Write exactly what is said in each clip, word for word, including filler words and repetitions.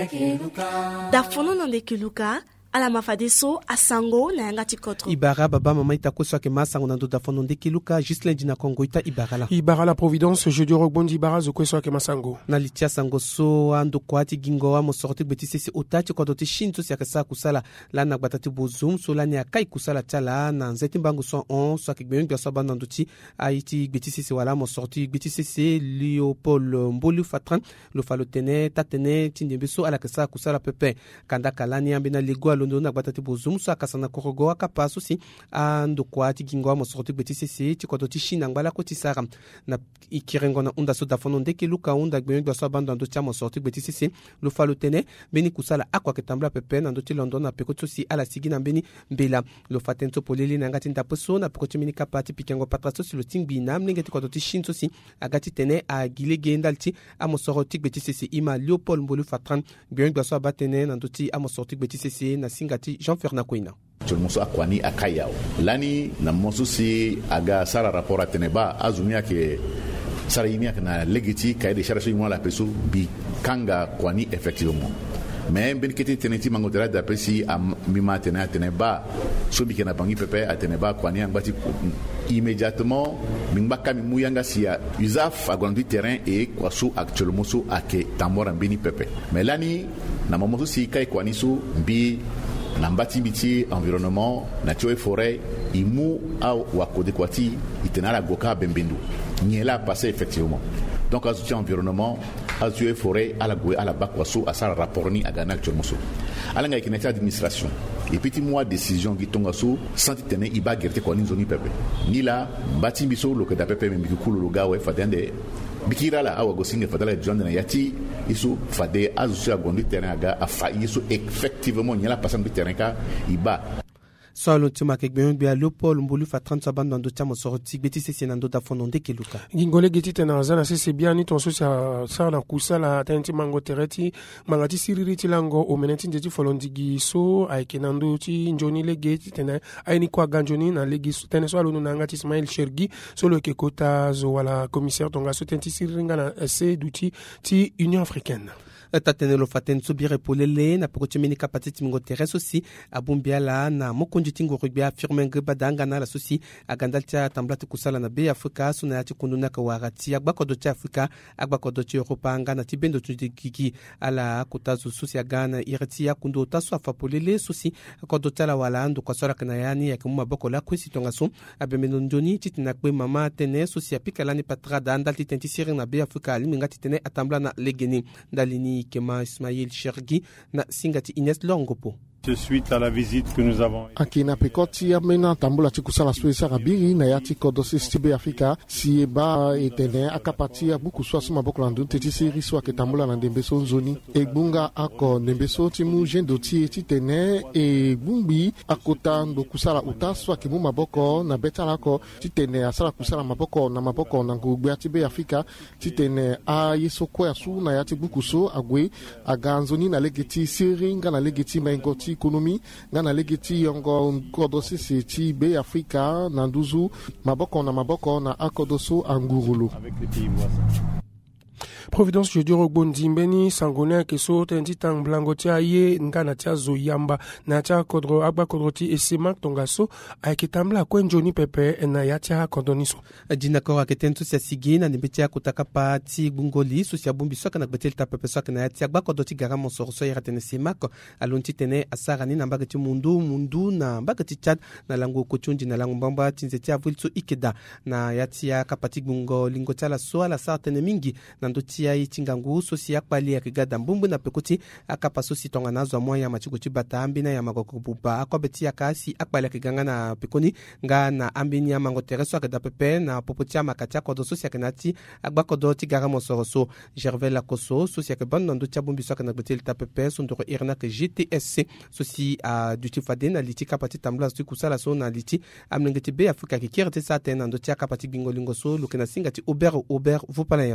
dafono nande kiluka ala mafade so asango na yanga tikotro ibara baba mama itakoso ke masango nando dafono ndeki luka Gislain dina Kongo ita ibara la ibara la Providence jeudi rebondi ibara zo kweso ke masango na litia sango so ando kwati gingo wa mosorti betisi se otati ko doti shinto sia kasa kusala la na batati bozum so la ni akai kusala tala na nzeti mbangu so on so ke gbenga so banando ti aiti betisi se wala mosorti betisi se Léopold Mbolu Fatran lo falotene tatene tindembe so ala kasa kusala pepe kanda kalani ambina lego londo na batati bozum so akasana korogo akapaso si ando kwati gingo wa mosorti betisi se ti ko doti shina ngala ko ti sara na ikirengo na unda so dafono ndeke luka unda gbenga so bandando ti mosorti betisi se lo falotene beni kusala akwa ketambla pepe na ndoti London na pekoto si ala sigi na beni mbela lo fatento poleli na ngati ndaposo na pekoto mini kapati pikengo patraso si lo tingbi na mlengeti ko doti shinso si agati tene a gilege ndalti amosorti betisi se ima Léopold Mbolu Fatran gbenga so abatene na ndoti amosorti betisi se na singati Jean-Fernand Koina Tulmuso akwani akayao lani na mosu si aga sara rapport ateneba azumia ke sara yimia na legiti kay de charge mo la peso bi kanga kwani effectivement mais ben kete teneti mangotera d'après si am mima tena teneba so bi kana bangi pepe ateneba kwani angati immédiatement mingbaka muyanga sia usaf agondi terrain et kwasu actuellement so ake tamora bini pepe mais lani na mosu si kay kwani so bi na mbati biti environnement nature et forêt imu au wakode kwati itenala goka bembendu nyela passé effectivement donc azuti environnement nature et forêt ala goe ala bakwaso asara rapport ni agana actuellement so ala ngai kineta administration et petit mois décision gitonga so santi tene iba gerte ko ni zoni pepe ni la mbati biso lo ke da pepe membi kulu lo gawe fadende bikira la awa gosinge fadala jonde na yati isu fade azusi agondi terrain aga afa isu effectivement nyala passant du terrain ka iba solo tuma ke gbe bia Léopold Mbolu Fatran sa bande ndo tamo sorti betisi se nando da fono ndeke luka ngingole giti tena zana se bien ni ton so sa sa na kusala tenti mango tereti mangati siriri tilango o menenti ndeti folondigi so aikenando ti njoni legeti tena aini kwa ganjoni na legi tena so alunu na ngati Ismaël Chergi solo ke kota zo wala commissaire tonga so tenti siriri ngana se duti ti Union africaine tatenelo faten subire polele na pokoti mini kapatiti mingo teres aussi abumbiala na mokonji tingo rugby affirme nge badanga na la sosi agandaltia tamblati kusala na be Afrika suna yati kunduna ka warati agbako do ti Afrika agbako do ti Europa ngana ti bendo tu kiki ala kutazu sosi agana irati ya kundo taso afa polele sosi ko do tala wala ndo kwa sora kana yani ya kuma boko la kwesi tonga so abemeno ndoni titina kwe mama tene sosi apika lani patrada andalti tenti siri na be Afrika ali ngati tene atambla na legeni dalini Kema Ismaël Chergi na singati Inès Longopo. Suite à la visite que nous avons akina pekoti amena tambula tikusala suisa rabiri na yati kodosi stibe Afrika si ba etene akapati abuku so asuma bokolandu teti siri so aketambula na ndembeso nzoni egbunga ako ndembeso timu jendo ti titene e gbumbi akota ndo kusala utaso akimu maboko na betalako titene asala kusala maboko na maboko na ngugbe atibe Afrika titene a yesoko ya su na yati buku so agwe aganzoni na legeti siri nga na legeti maingoti économie ngana legeti yongo kodosi se ti be Afrika na nduzu maboko na maboko na akodoso angurulu avec les pays voisins. Providence jeudi rogbondi mbeni sangone keso tenti tang blango tia ye ngana tia zoyamba na tia kodro agba kodro ti esema tongaso aikitambla kwenjoni pepe na yatia kondoniso dina ko akitentu sia sigina ni betia kutaka pati bungoli so sia bumbi soka na betel ta pepe soka na yatia agba kodro ti garamo so so yara tene semako alonti tene asara ni na mbagati mundu mundu na mbagati Chad na lango kochunji na lango mbamba tinzeti avulso ikeda na yatia kapati bungo lingo la so ala sa tene mingi na ndoti ya itingangu sosi akpali ya kigada mbumbu na pekoti akapa sosi tonga nazo mwa ya machikuchi bata ambina ya magoko buba akobeti ya kasi akpali ya kiganga na pekoni nga na ambini ya mango tereso akada pepe na popoti ya makatia kodo sosi ya kenati akbako do tigara mosoroso Gervais Lakoso sosi ya kebon nando tia bumbi soka na betel ta pepe sondoro irna ke G T S C sosi a duty fade na liti kapati tambla sosi kusala so na liti amlengeti be Afrika ki kirete sa tena nando tia kapati bingolingo so lukena singati Uber Uber vupala yawa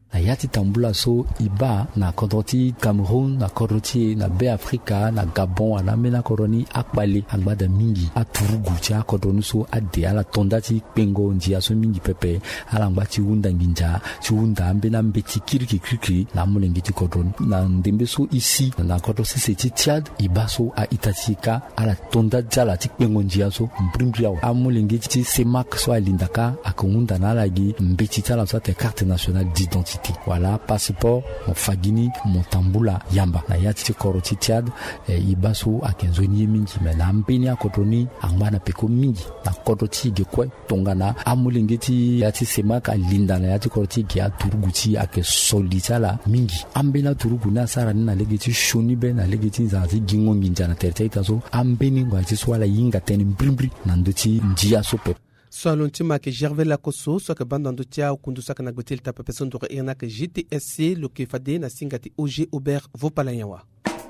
na yati tambula so iba na kodoti Cameroun na kodoti na be Afrika na Gabon ana mena koroni akbali agbada mingi aturugu cha kodonu so ade ala tondati pengo njia so mingi pepe ala ngbachi unda nginja chi unda ambe na mbeti kiriki kiriki na mulengiti kodon na ndembe so isi na kodo sese ti Tchad iba so a itatika ala tonda jala ti pengo njia so mbrimri yaw amulengiti ti semak so alindaka akunda na lagi mbeti tala so te carte nationale d'identité. Voilà, passeport, mon fagini, mon tambula, yamba. Na yati koroti Tchad, ibaso a kenzoni mingi, mais na mbeni a kotoni, angwana peko mingi. Na koroti gekwe, tongana, amulingeti yati semaka linda na yati koroti kia turuguti ake solitala mingi. Ambena turugu na sara na legeti shonibe na legeti zazi gingo nginja na teritaita so, ambeni ngwa yati swala yinga teni mbrimbri, na ndoti njia so pepe. So lontima ke Gervais Lakoso so ke banda ndotia kundu saka na gbetel ta pepe sondore irna ke G T S C lo ke fade na singati O G Aubert Vopalanyawa.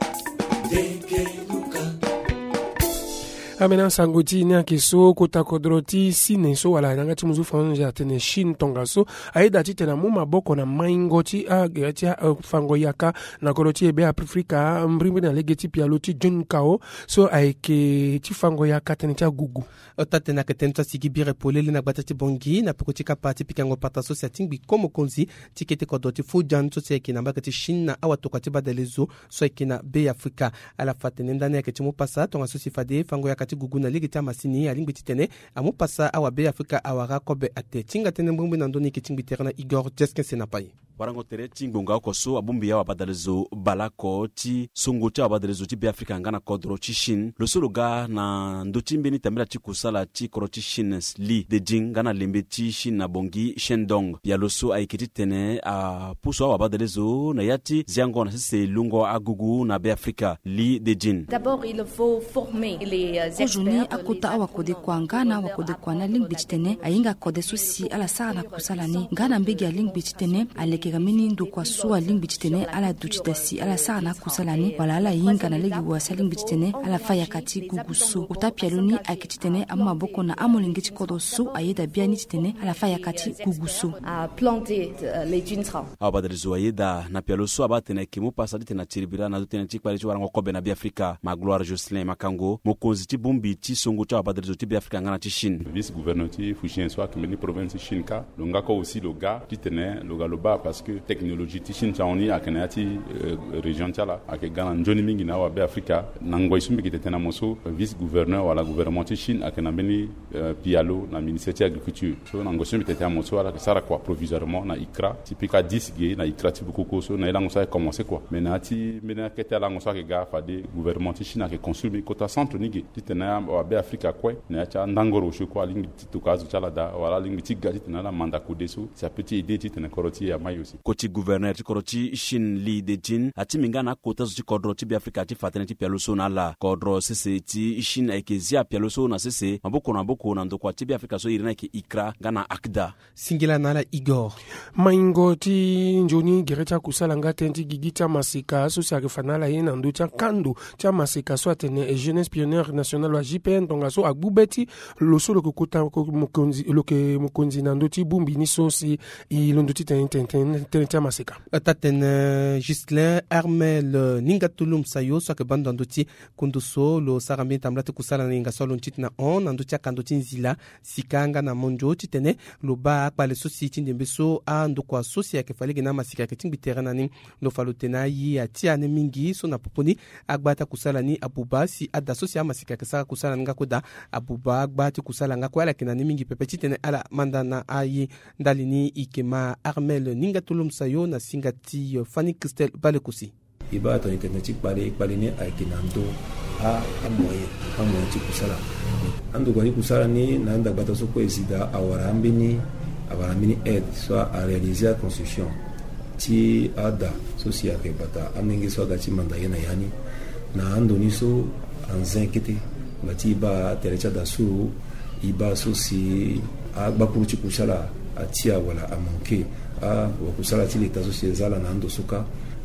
Amena sangoti ni akiso kota kodroti sine so wala nanga ti muzu fanja tene shin tonga so aida ti tena muma boko na maingoti a gati fango yaka na kodroti ebe Afrika mbrimbi na legeti pialoti John Kao so aike ti fango yaka tene ti gugu otate na ketenta sigibire polele na batati bongi na pekoti kapati pikango pata so setingbi komo konzi tikete kodroti fujan so seki na bakati shin na awatoka ti badalezo so ekina be Afrika ala fatene ndane yake ti mupasa tonga so sifade fango yaka guguna ligita masini alingbi titene amu pasa awa be Afrika awara kobe ate tinga tene mbumbi na ndoni ki tingbi terna Igor Jesken Senapai warango tere tingbonga ko so abumbi ya wabadalezo balako ti songo ti wabadalezo ti be Afrika ngana kodro ti Chine lo solo ga na ndoti mbeni tamela ti kusala ti koro ti Chine li de jing ngana lembe ti Chine na bongi Shandong ya lo so aikiti tene a puso wabadalezo na yati ziango na sese lungo agugu na be Afrika li de jing. D'abord il faut former les Juni akuta awa kode kwa ngana wa kode kwa na link bichitene ayinga kode susi ala sana kusalani ngana mbegi ya link bichitene aleke gamini ndo kwa suwa link bichitene ala duchitasi ala sana kusalani wala ala yinga na legi wa sa link bichitene ala faya kati gugusu utapia luni akichitene amma boko na amolingi chikodo su ayeda biani chitene ala faya kati gugusu a planter les juntra abadrizo ayeda na pialo su abatene kimu pasadi tena chiribira na tena chikpali chwa ngo kobe na bi Afrika ma Gloire Jocelyn Makango mokonzi ti bumbi ti songo cha abadrizo ti bi Afrika ngana ti Chine vice gouverneur ti Fujian soit que meni province Chine ka longa ko aussi le gars ti tene le galoba parce que technologie ti Chine chaoni akena ti région tala ake gana njoni mingi na wa bi Afrika nango isumbi ki tena moso vice gouverneur wala gouvernement ti Chine akena meni pialo na ministère ti agriculture so nango isumbi tena moso ala sara quoi provisoirement na ikra ti pika dix ge na ikra ti beaucoup so na ila ngosa commencer quoi mais na ti mena kete la ngosa ke ga fa de gouvernement ti Chine ake construire kota centre nige ti tena wa bi Afrika quoi na cha ndangoro sho kwa lingi ti to kazu chala da wala lingi ti gati tena la manda ko deso sa petit idée ti tena koroti ya mai aussi koti gouverneur ti koroti Chine li de jin ati mingana kota zu ti kodro ti bi Afrika ti fatene ti pialo so na la kodro sese ti Chine eke zia pialo so na sese maboko na boko na ndokwa ti bi Afrika so irina ke ikra gana akda singila na la Igor maingo ti njoni gerecha kusala ngate ti gigita masika so sa fanala yena ndo cha kando cha masika so atene e jeunesse pionnière nationale wa J P N tonga so agbubeti lo so lo kota ko mokonzi lo ke mokonzi na ndo ti bumbi ni so si ilondo ti ten ten ten cha masika taten Gislain Armel Ningatulum sayo so ke banda ndo ti kunduso lo sarambi tamlate kusala ninga so lo ntitna on ndo cha kando ti nzila sikanga na monjo ti tene lo ba pa le so si ti ndembe so a ndo kwa so si ke falege na masika ke ting biterana ni lo falotena yi ati ane mingi so na poponi agbata kusala ni abuba si ada so si masika ke saka kusala nga koda abuba agbati kusala nga ko ala kenani mingi pepe ti tene ala mandana ayi ndalini ikema Armel Ningatulum sayo na singati Fanny Christelle Balekusi iba to internet pale pale ni aikinando a amoye amoye ti kusala ando ko ni kusala ni nanda bata so ko ezida awarambi ni awarambi ni aide soit à réaliser la construction ti ada socia ke bata amingi so gati manda yana yani na ando ni so anzenkete bati ba terecha da suru iba so si agba pour ti kusala atia wala amanke a wa kusala ti leta so si ezala na ando suka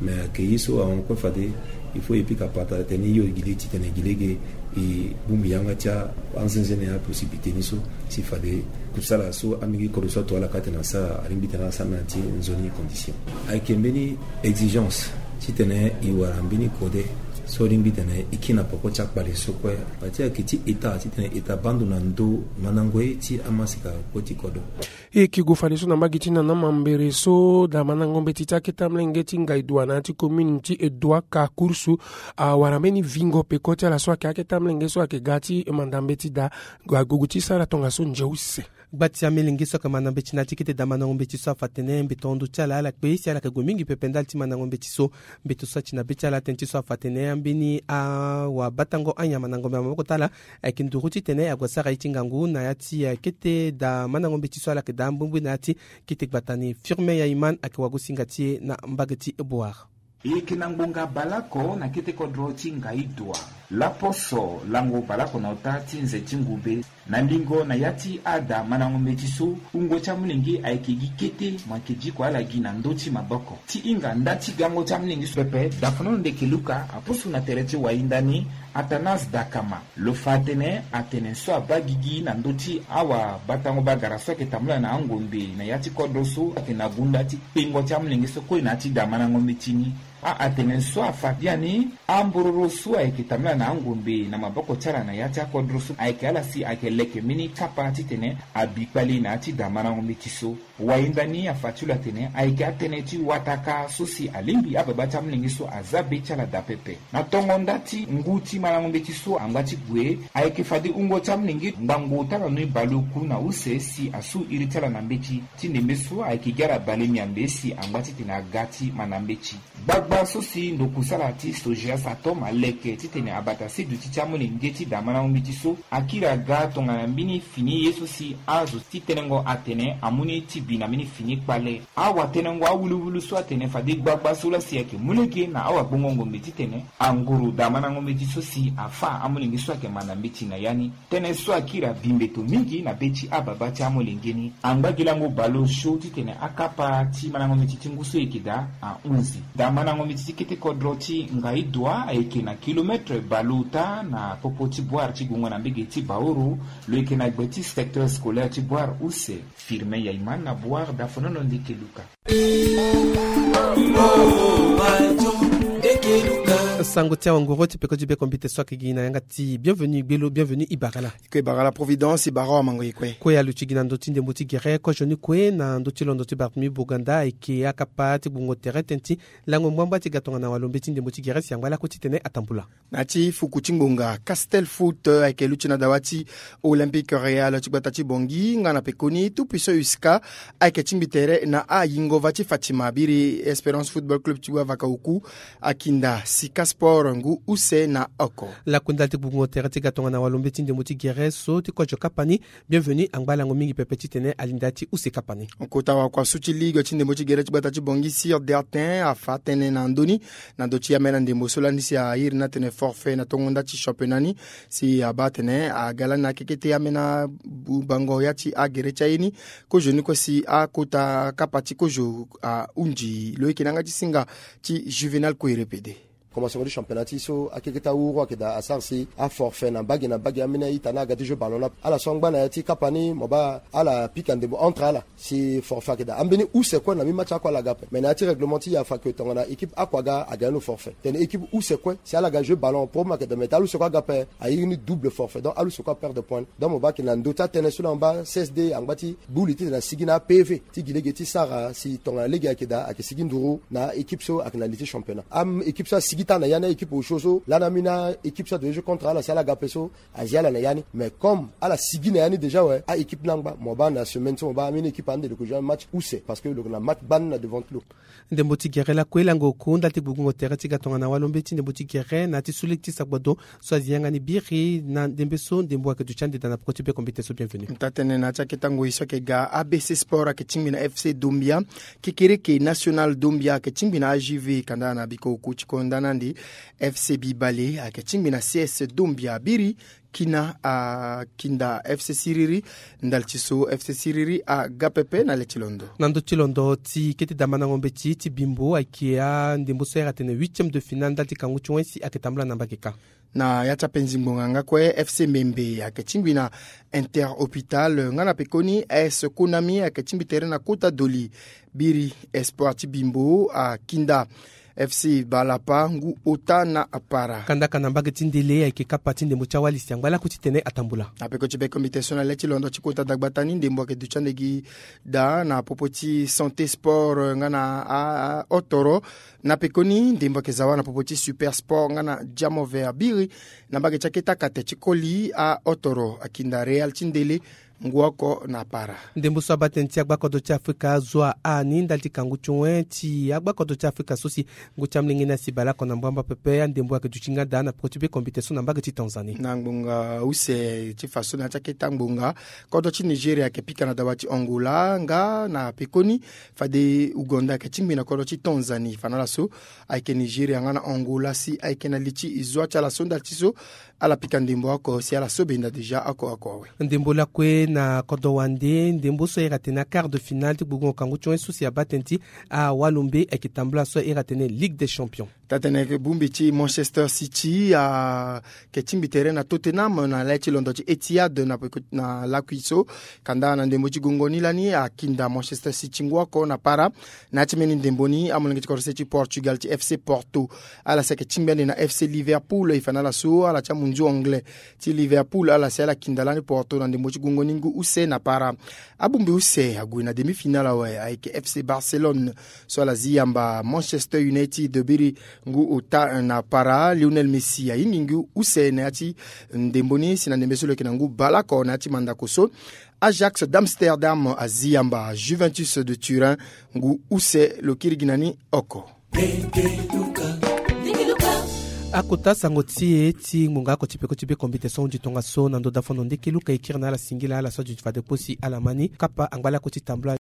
mais que iso a on ko fade il faut epi kapata teni yo gili ti tene gilege e bumbi yanga tia anzenzene a possibilité niso si fade kusala so amigi ko so to ala katena sa arimbitana sa na ti nzoni condition ay kembeni exigence ti tene i warambini kode so rimbitene ikina poko chak bale so ko atia kiti eta ti tene eta bandu na ndo manangwe ti amasika koti kodo e ki go fale so na magiti na mambere so da manangombe ti ta ketamlenge ti ngai douana ti community e doa ka kursu a warameni vingo pe koti ala so ka ketamlenge so ke gati mandambe ti da guguti sara tonga so njewuse gbati amelingi soka manambe ti na ti kete da manangombe ti so afatene mbetondu ti ala ala kpe si ala ke gomingi pe pendal ti manangombe ti so mbeto so ti na be ti ala tene ti so afatene ambeni a wabatango anya manangombe amaboko tala ayeke nduru ti tene agua sara ye ti ngangu na ya ti kete da manangombe ti so ala yeke da mbumbui na ya ti kite gbata ni firme ya iman ayeke wagu singa ti ye na mbage ti eboar yeke na ngbonga balako na kete kodro ti ngai doa laposo lango balako na ota ti nze ti ngube na ndingo na ya ti ada manangombe ti so ungo ti amulengi ayeke gi kete mo ayeke ji kue ala gi na ndö ti maboko ti hinga nda ti gango ti amulengi so pepe dafono ndeke luka apusu na tere ti wahinda ni atanas dakama lo fa atene atene so abâ gigi na ndö ti awabatango bagara so ayeke tambula na angombe na ya ti kodro so ayeke na gunda ti kpengo ti amulengi so kue na ti da manangombe ti ni a atene so afadi ani ambororo so ayeke tambula na angombe na maboko ti ala na ya ti akodro so ayeke ala si ayeke leke mini kapa ti tene abi kpali na ya ti da manangombe ti so wahinda ni afa ti lo atene ayeke atene ti wataka so si alingbi ababa ti amulengi so aza be ti ala da pepe na tongo nda ti ngu ti manangombe ti so angba ti gue ayeke fadi ungo ti amulengi ngbango ti ala no baluku na use si asu iri ti ala na mbe ti ti ndembe so ayeke gi ala bale mi ambe si angba ti tene aga ti manambe ti gbagba so si ndoku sala ti soja sa toma leke ti tene abata si duti ti amulengi ti da manangombe ti so akiri aga tongana mbini fini ye so si azo ti tenengo atene amuni ti bi na mini fini kpale awa tenengo awuluwulu so atene fadi gbagba so la si ayeke mulege na awagbongo ngombe ti tene anguru da manangombe ti so si afa amulengi so ayeke manambe ti na ya ni tënë so akiri abimbeto mingi na be ti ababa ti amulengi ni angbagi lango balo so ti tene akapa ti manangombe ti ti ngu so yeke da ahunzi da manangombe ti ti kete kodro ti ngai doa ayeke na kilometre balo ta na popo ti boire ti gungo na mbege ti baoro lo yeke na gbe ti secteur scolaire ti boire use firme ya iman na boire dafonono ndeke luka sango ti awangoro ti peko ti be kompite so ayeke gi na yanga ti bienvenu gbelo bienvenu ibara la kue ibara la providence ibara wamango ye kue kue alu ti gi na ndö ti ndembo ti gere kozoni kue na ndö ti londo ti bartumi boganda ayeke akapa ti gbongo tere tënë ti lango ngbangba ti ga tongana walombe ti ndembo ti gere si yango ala kue ti tene atambula na ti fuku ti ngbonga castel foot ayeke lu ti na dawa ti olympique real ti gbata ti bongi nga na pekoni tupi so uska ayeke ti ngbi tere na ayingova ti fatima biri espérance football club ti wâ vakauku akinda sika sport ngu use na oko lakunda ti gbongo tere ti ga tongana walombe ti ndembo ti gere so ti kodjo kapani bienvenu angba lango mingi pepe ti tene alinda ti use kapani okota wakuasu ti ligue ti ndembo ti gere ti gbata ti bongi sir dertin afa tënë na ndöni na ndö ti ame na ndembo so lani si ahiri na tene forfait na tongo nda ti championnat ni si abâ tene aga lani akeke ti ame na bango ya ti agere ti aye ni kozo ni kue si akota kapa ti kozo ahunzi lo yeke na nga ti singa ti juvenal kue repede commencement du championnat so akeke ta wuro ayeke da asar si aforfait na mbage na mbage ambeni aita na aga ti jeu ballon na ala so angba na ya ti kapa ni mo ba ala pika ndembo entre ala si forfait ayeke da ambeni use kue na mi match akue ala ga ape me na ya ti règlement ti afa yeke tongana équipe akue aga aga no forfait tene équipe use kue si ala ga jeu ballon problème ayeke da me ti alu soko aga ape ayiri ni double forfait donc alu soko aperdre point donc mo ba yeke na ndö ti atënë so na ngba C S D angba ti buli ti tene asigi na P V ti gi lege ti sara si tongana lege ayeke da ayeke sigi nduru na équipe so ayeke na li ti championnat am équipe so asigi ta na yana équipe au choso lana mina équipe ça de jeu contre ala sala gapeso aziala na yani mais comme ala sigi na yani déjà ouais a équipe nangba mo ba na semaine so ba mina équipe ande de ko jouer match où c'est parce que le na match ban na devant nous ndembo ti gere la kwela ngo kunda ti bugungo tere ti gatonga na walombe ti ndembo ti gere na ti sulek ti sakbodo so azianga ni biri na ndembe so ndembo ke tu chande dana proti be compétition so bienvenue ntatene na cha ketango iso ke ga A B C Sport ke tingbi na F C Doumbia ke kere ke National Doumbia ke tingbi na A J V kanda na biko ku ti kondana nandi F C Bibale ayeke tingbi na C S Dombia biri kina a kinda F C Siriri ndal ti so F C Siriri a gapepe na le ti londo na ndö ti londo ti kiti dama na ngombe ti ti bimbo ayeke andembo so e ga tene huitième de finale ndali ti kangu ti wensi ayeke tambula na mbage ka na ya ti apenzi ngbonga nga kue F C Membe ayeke tingbi na Interhôpital nga na pe koni A S Konami ayeke tingbi tere na Kota Doli biri Espoir ti bimbo akinda F C Balapa ngu ota na apara kanda kana mbage ti ndele ayeke kapa ti ndembo ti awalisi angbala ku ti tene atambula apeko ti be comité na le ti londo ti kota dagbata ni ndembo ayeke duti andegi da na popo ti santé sport nga na a otoro na pe koni ndembo ayeke zawa na popo ti super sport nga na diamo vert biri na mbage ti ayeke takate ti koli a otoro akinda real ti ndele nguoko na para ndembo so abatene ti agbakodo ti afrika zwa ani ndali ti kangu ti wen ti agbakodo ti afrika so si ngu ti amlenge ni asi balako na mbwamba pepe andembo ayeke duti nga da na poko ti be compétition na mbage ti tanzanie na ngbonga use ti faso na ti ayeke ta ngbonga kodo ti nigeria ayeke pika na dawa ti angola nga na pe koni fade uganda ayeke tingbi na kodo ti tanzanie fa na ala so ayeke nigeria nga na angola si ayeke na li ti e zwa ti ala so ndali ti so ala pika ndembo oko si ala so benda deja oko oko awe ndembo lakue na kodo wande ndembo so e ga tene quart de finale ti gbogbo kangu ti wen so si abatene ti awalumbe ayeke tambula so e ga tene ligue des champions tatene yeke bungbi ti Manchester City ayeke tingbi tere na Tottenham na le ti londo ti Etihad na, na lakui so kanda na ndembo ti gongo ni lani akinda Manchester City ngu oko na para na ya ti mbeni ndembo ni amolenge ti korose ti Portugal ti F C Porto ala si ayeke tingbi ande na F C Liverpool e fa na ala so ala ti amunzu anglais ti Liverpool ala si ala kinda lani Porto na ndembo ti gongo ni ngu use na para abungbi use ague na demi finale awe ayeke F C Barcelone so ala zi yamba Manchester United biri ngu ota na para Lionel Messi ayingi ngu use na ya ti ndembo ni si na ndembe so lo yeke na ngu balako na ya ti mandako so Ajax d'Amsterdam azi yamba Juventus de Turin ngu use lo kirigi na ni oko akota sango ti e ti ngbonga ako ti peko ti be compétition di tonga so na ndö dafondo ndenge luka e kiri na ala singila ala so di fade posi ala mani kapa angbala ako ti tambula